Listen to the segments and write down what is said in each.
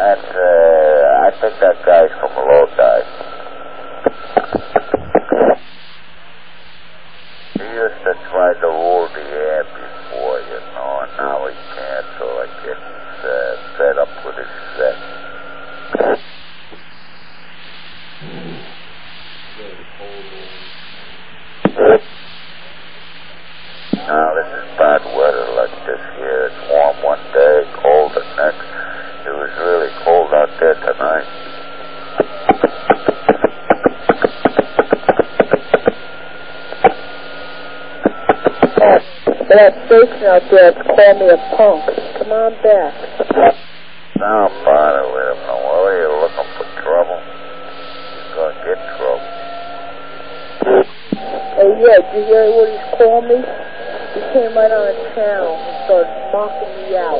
I think that guy's from Lodi. He used to try to rule the air before, you know, and now he can't, so I guess he's fed up with his set. Now, this is bad weather like this here. It's warm one day, cold the next. It was really cold out there tonight. That station out there called me a punk. Come on back. Don't bother with him, no worry. You're looking for trouble. You're going to get trouble. Hey, yeah, did you hear what he's called me? He came right on the channel and started mocking me out.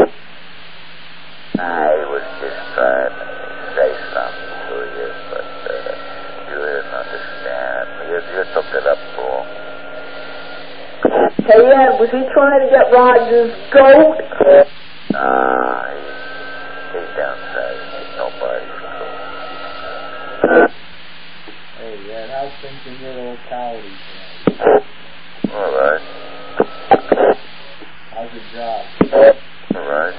Nah, he was just trying to say something to you, but you didn't understand. You took it up wrong. Hey, Ed, was he trying to get Roger's goat? Nah, he's downside. Nobody's goat. Hey, Ed, how's things in your old locality tonight? All right. How's the job? All right.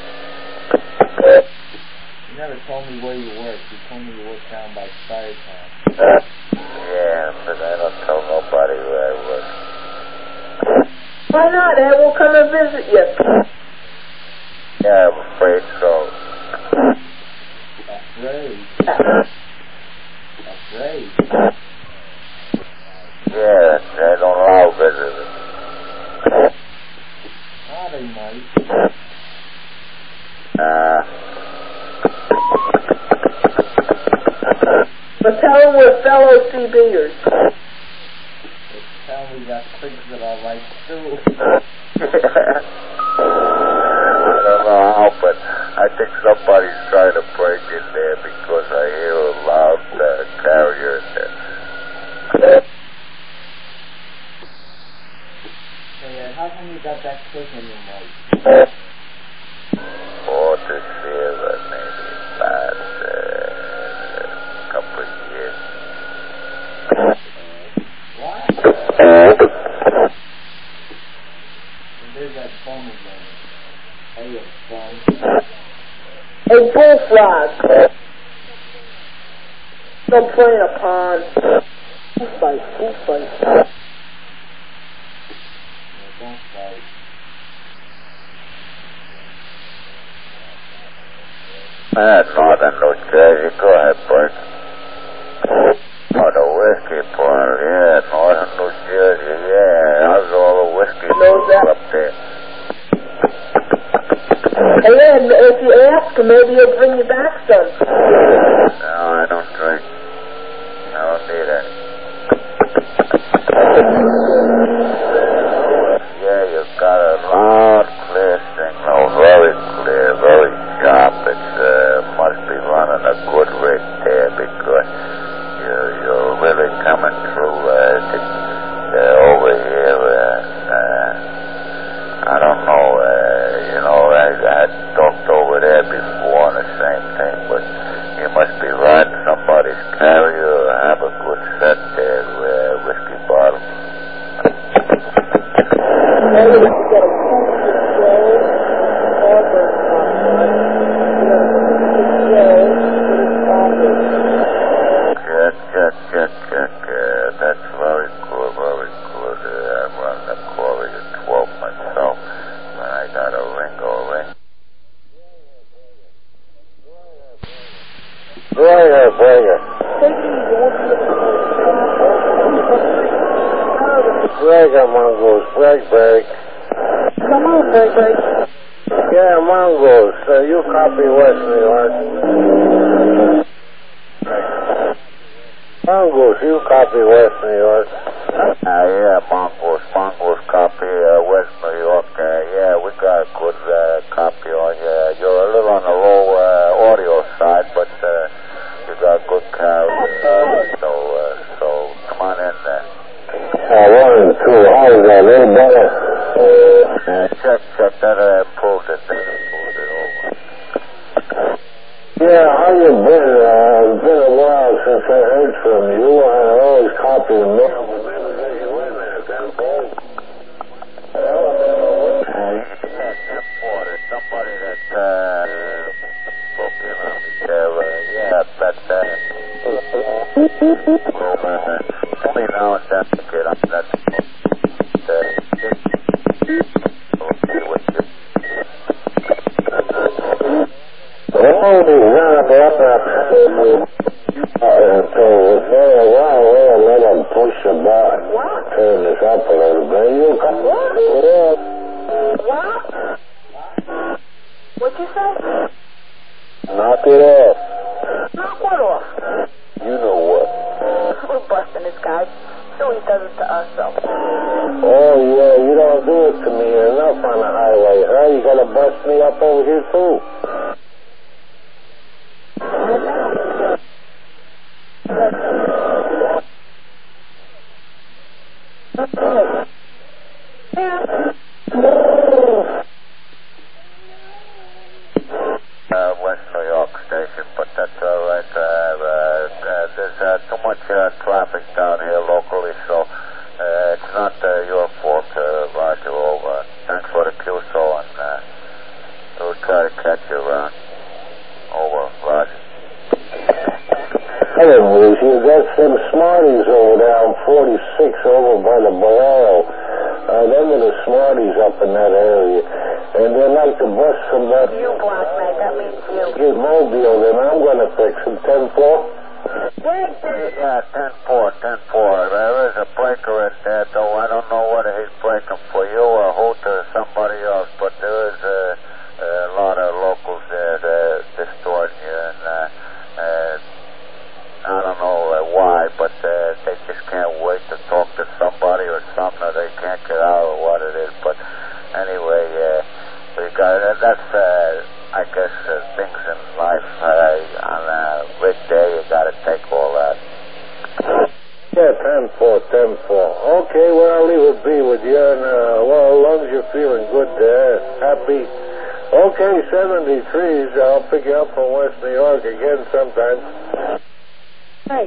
You never told me where you work. You told me you worked down by Firetown. Yeah, but I don't tell nobody where I work. Why not, Ed? We'll come and visit you. Yeah, I'm afraid so. Afraid? Afraid? Yeah, I don't allow visitors. Ah, they might. But tell them we're fellow CBers. Tell me we got pigs that I like too. I don't know how, but I think somebody's trying to break in there because I hear a loud carrier in there. Hey, how come you got that pig in your mouth? Oh, this year, maybe about a couple of years. What? And there's that bum again. Hey, you bum. Hey, bullfrog. Don't play in a pond. Who fight? No, don't fight. Northern New Jersey, go ahead, Bert. Oh, the whiskey bar, yeah, Northern New Jersey, yeah. How's all the whiskey up there? Hey, Ed, if you ask him, maybe he'll bring you back some. No, I don't drink. I don't need any. Yeah, you've got a loud, clear signal, very clear, very sharp. It must be running a good rig there because you're really coming through over here. I don't know, I talked over there before on the same thing, but you must be riding somebody's carrier or have a good set there, whiskey bottle. Check. That's very good, very good. I'm running the quarry at 12 myself. When I got a ring. Breaker. Breaker, mongoose, break. Come on, break. Yeah, mongoose. You copy West New York. Mongoose, you copy West New York. Yeah, Mongoose copy West New York. Yeah, we got a good copy on you. You're a little on the low audio side, but you got good carriage. So come on in there. 1 and 2, how's that? A little better? Check. That improved it over. Yeah, how you been? It's been a while since I heard from you. I always copy the mail. Somebody that spoke in on me there. Yeah, every now and then I get on that. Let him push the button. Turn this up a little bit. You come on. What? What'd you say? Knock it off. Knock what off? You know what? We're busting this guy. So he does it to us, though. Oh, yeah, you don't do it to me enough on the highway, huh? You gotta bust me up over here, too. West New York station, but that's all right. There's too much traffic down here locally, so it's not your fault, Roger. Over. Thanks for the QSO, and we'll try to catch you around. Over, Roger. Hey, Bruce, you got some smarties over there on 46 over by the Bolero. Them are the smarties up in that area. And they like to bust somebody. You, Black Knight, that means you. Get mobile, then I'm going to fix them. 10-4? Yeah, 10-4, 10-4. There is a breaker in there, though. I don't know whether he's breaking for you or who to somebody else, but there is a lot of locals there distorting you, and I don't know why, but they just can't wait to talk to somebody or something, or they can't get out of what it is. But anyway, we got that's I guess things in life. On a big day, you got to take all that. Yeah, 10-4, 10-4. Okay, well, I'll leave it be with you, and well, as long as you're feeling good there, happy. Okay, 73s. I'll pick you up from West New York again sometime. Hey.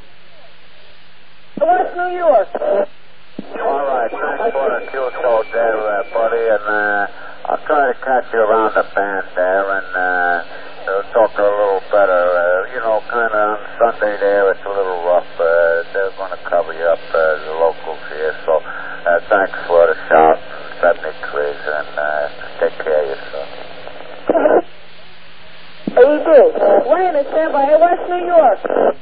West New York. All right, thanks for the QSO there, buddy, and I'll try to catch you around the band there, and we'll talk a little better. You know, kind of on Sunday there, it's a little rough. They're going to cover you up, the locals here, so thanks for the shout, 73s, and take care of yourself. How you doing? Wayne, it's stand by West New York.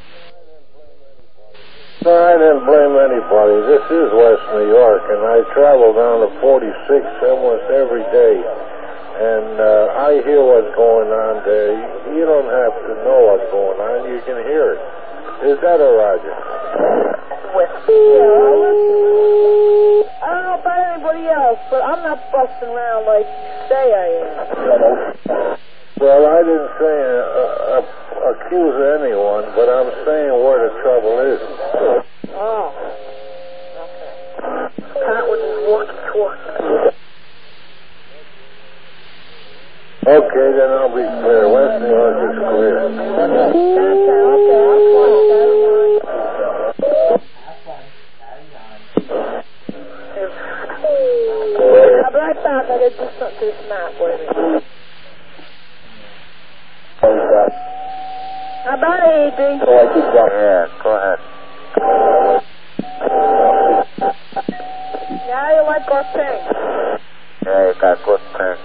No, I didn't blame anybody. This is West New York, and I travel down to 46 almost every day. And I hear what's going on there. You don't have to know what's going on. You can hear it. Is that a Roger? West New York. I don't know about anybody else, but I'm not busting around like you say I am. Well, I didn't say accuse anyone, but I'm saying where the trouble is. Oh. Okay. Pat with his walkie-talkie. Okay, then I'll be clear. West New York is clear. I'll be right back. I gotta do something to this map. Wait a minute. How about it, E.B.? Yeah, go ahead. Yeah, you like our thing? Yeah, you got good pink.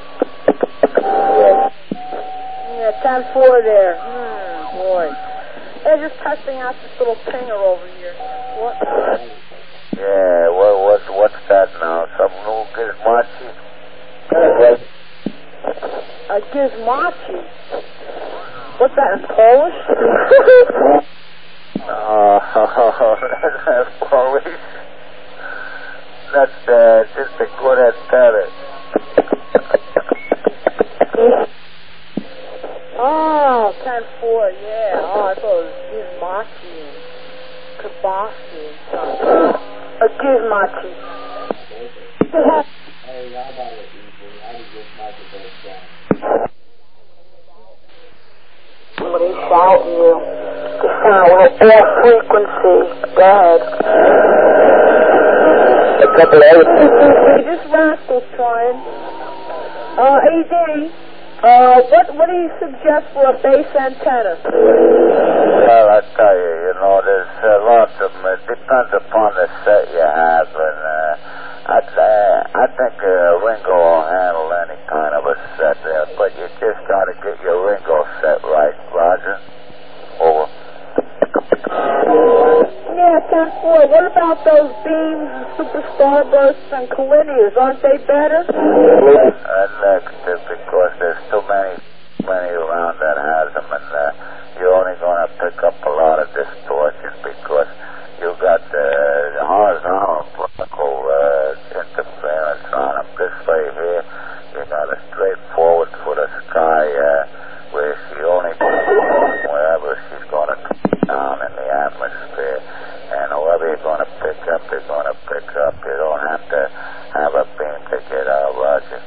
Yeah, 10-4 there. Boy. They're just testing out this little pinger over here. What? Yeah, what's that now? Some new gizmachi? A gizmachi? What's that in Polish? That's Polish. That's just a good antenna. Oh, 10-4, yeah. Oh, I thought it was gizmachi and kibashi and something. A gizmachi. Hey, how about it, E.B.? I was just like a best friend. me shouting you. You sound like off frequency. Go ahead. A couple of This rascal's trying. AD, what do you suggest for a base antenna? Well, I tell you, there's lots of them. It depends upon the set you have, and I think Ringo will handle any kind of a set there, but you just got to get your Ringo set right, Roger. Over. Yeah, 10-4. What about those beams and super starbursts and collinears? Aren't they better? Negative, because there's too many around that has them, and you're only going to pick up a lot of distortion because you got the horizontal vertical interference on them. This way here, you got a straightforward for the sky where she only wherever she's going to come down in the atmosphere, and whoever you're going to pick up, you're going to pick up. You don't have to have a beam to get out, Roger.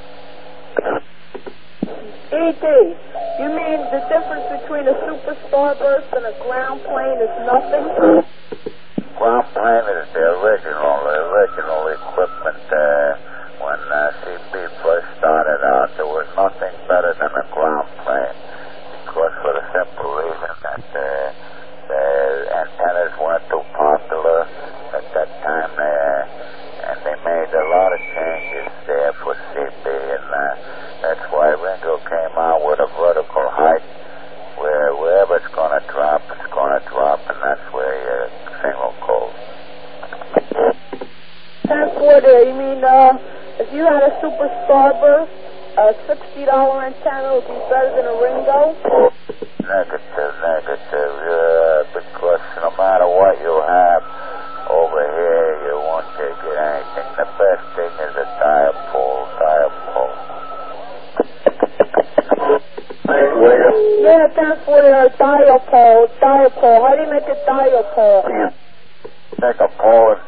E.D., you mean the difference between a super starburst and a ground plane is nothing? Ground plane is the original equipment. When CB first started out, there was nothing better than a ground plane, because for the simple reason that the antennas weren't too popular at that time, and they made a lot of changes there for CB, and that's why Ringo came out with a vertical height where wherever it's going to drop, and that's where your signal goes. 10-4 there. You mean if you had a super starburst, a $60 antenna would be better than a Ringo? Negative, because no matter what you have over here, you won't get anything. The best thing is a dipole. Yeah, 10-4 there, dipole. How do you make a dipole? Take a pole and